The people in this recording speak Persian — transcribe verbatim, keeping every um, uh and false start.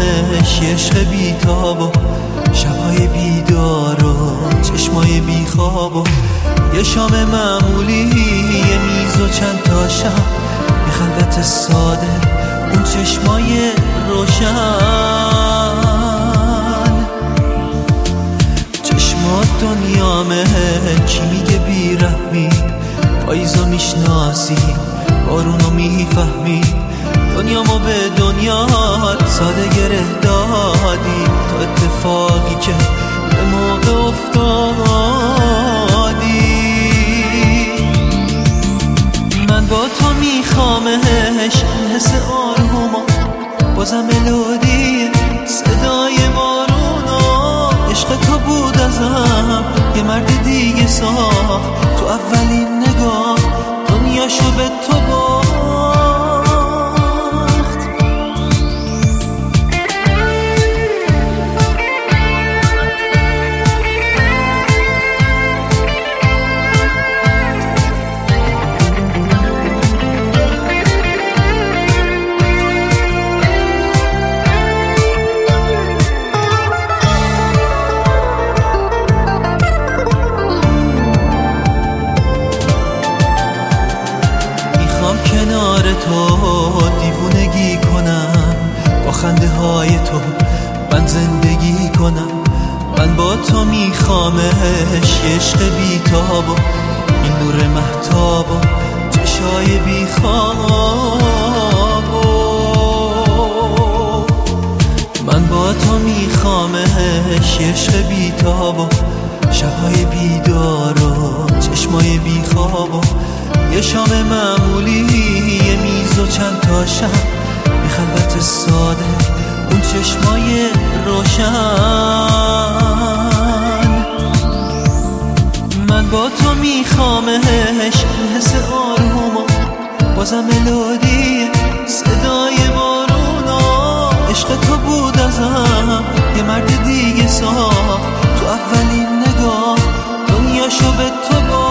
میخوامش، یه عشق بیتاب و شبای بیدار و چشمای بیخواب و یه شام معمولی، یه میز و چند تا شب، یه خلوت ساده، اون چشمای روشن. چشمات دنیامه، کی میگه بیرحمی، پاییزو میشناسی، بارونو میفهمی، دنیامو به دنیات ساده گره دادی، تو اتفاقی که به موقع افتادی. من با تو میخوامش، این حس آروما بازم ملودی صدای بارونا، عشق تو بود ازم یه مرد دیگه ساخت، تو اولین نگاه دنیاشو به تو باخت. کنار تو دیوونگی کنم، با خنده های تو من زندگی کنم. من با تو میخوامش، یه عشق بیتاب و این نور مهتاب و چشای بیخواب و من با تو میخوامش، یه عشق بیتاب و شبهای بیدار و چشمای بیخواب و یه شام معمولی، یه میز و چند تا شب، یه خلوت ساده، اون چشمای روشن. من با تو میخوامش، این حس آروما بازم ملودی صدای بارونا، عشق تو بود ازم یه مرد دیگه ساخت، تو اولین نگاه دنیاشو به تو باخت.